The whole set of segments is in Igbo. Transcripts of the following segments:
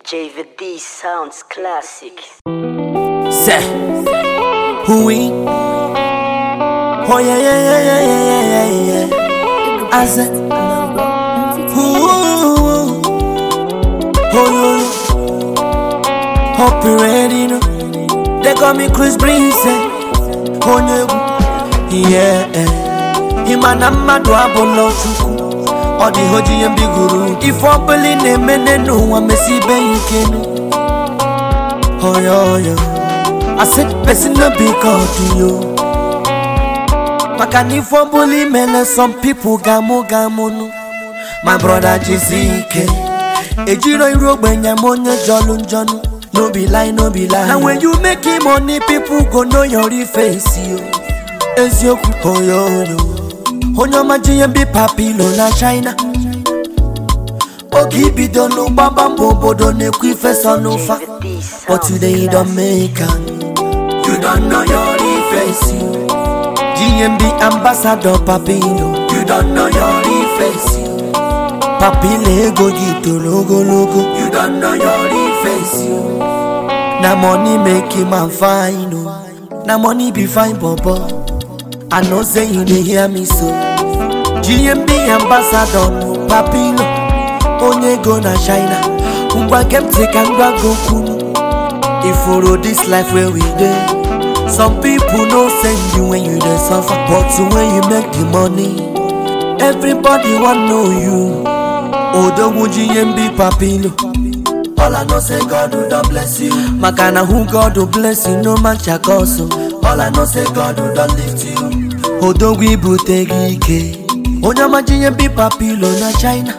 JVD sounds classic. Say, who we? Oh yeah, yeah, yeah, yeah, yeah, yeah, yeah. I said, who? Oh yo, hope you ready now. They call me Chris Breeze. Oh yeah, Imana madu abolo chuku. Odi hoji yembi guru. If I believe ne mene no, I mesi be ikenu. Oh yo, I said person no be God to you. Makani for bully mele some people gamo no. My brother Jizike. Ejiro irogbe nyamonye jolun jonu. No be lie, no be lie. Now when you make money, people go know your face you. Ezioku oh yo. Onyo maji be papilo na China. Ogi bidonu baba bobodo ne kwife sonufa. But today you don't make am. You don't know your face you. GMB ambassador papilo. You don't know your face you. Papile go gito logo. You don't know your face you. Na money make him man fine oh. Na money be fine bobo. I know say you dey hear me so. GMB ambassador no papilo. Onye go na China. Umba kem take and go kunu. If follow this life where we dey. Some people no send you when you dey suffer, but when you make the money, everybody want know you. Odogu GMB papilo. All I know say God will don't bless you. Makana who God will bless you, no man shall also. All I know say God will don't lift you. Odogwi butegike. Onyama GMB papilo na China.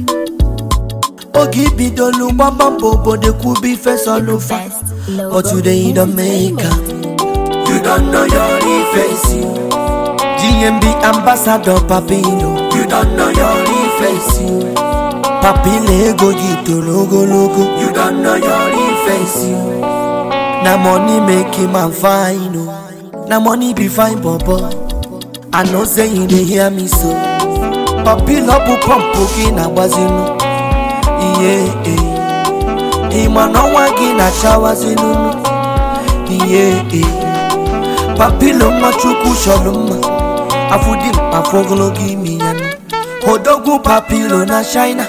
Ogi bidolu baba bobo de kubi face all over. But today you don't make am. You don't know your face you. GMB ambassador papilo. You don't know your face you. Papile go gito logo. You don't know your face you. Na money make him man fine oh. Na money be fine bobo. I know say you dey hear me so. Papilo bu pump na bazinu. Yeah, Imana wagi na chawazinu. Yeah, Papilo machuku sholuma. Afudi afogolo gimi yanu. Odogu papilo na China.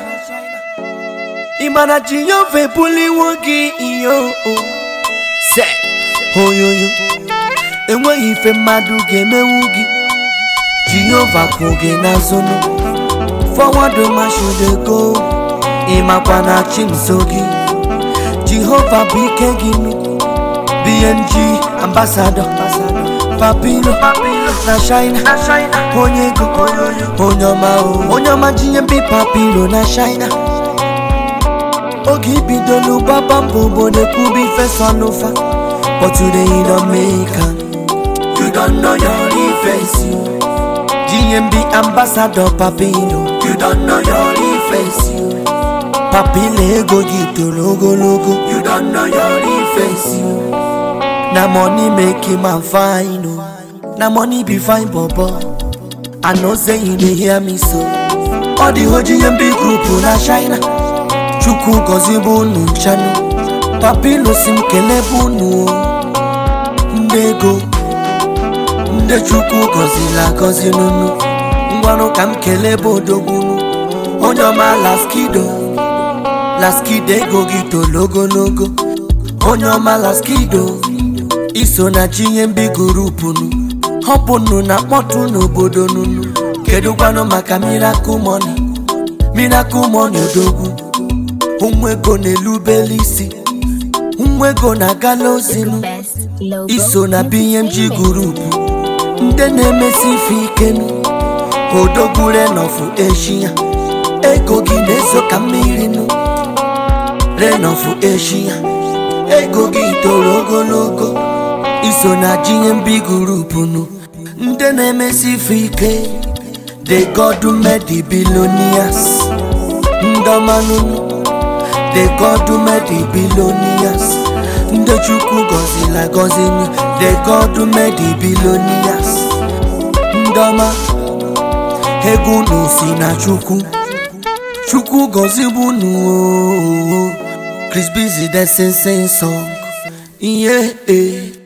Imana jiyo ve buli wogi iyo. Se, oh yo. Enwe ife madu game wugi. Jiyo va koge na zono. Forward ma should go. Imakwana chimsogi. Jehovah bike ginu. BNG ambassador. Papilo na China. Onyego Onyama GMB papilo na China. Ogi bidolu baba bobo de kubi face on over. But today you don't make am. You don't know your face you. GMB ambassador papilo. You don't know your face you. Papile go gito logo. You don't know your face you. Na money make him man fine oh. Na money be fine bobo. I know say you dey hear me so. All the GMB group na China. Chuku gozibu nunchanu. Papilo simkele bunu. Ndego Nde chuku gozi nunu. Ngwano kamkele bodogunu. Onyoma Laskido go gito logo. Onyoma Laskido. Iso na GMB group nu. Hopunu na motu n'obodo nunu. Kedu kwano maka miracle money odogu. Umwego n'elubelisi. Umwego na galozinu. Iso na BMG group. Nde na-emesi fikenu. Odogu renofu Asia. Ego gi nezo kamirinu. Renofu Asia. Ego gi tologo. Iso na GMB group nu. Nde na-emesi fike. They God who made the billionaires. Ndamanunu. They God who made the billionaires. Nde chuku gozini. They God who made the billionaires. Ndama. Egu no si na chuku. Chuku gozibunu. Chris Busy, that sing song. Yeah,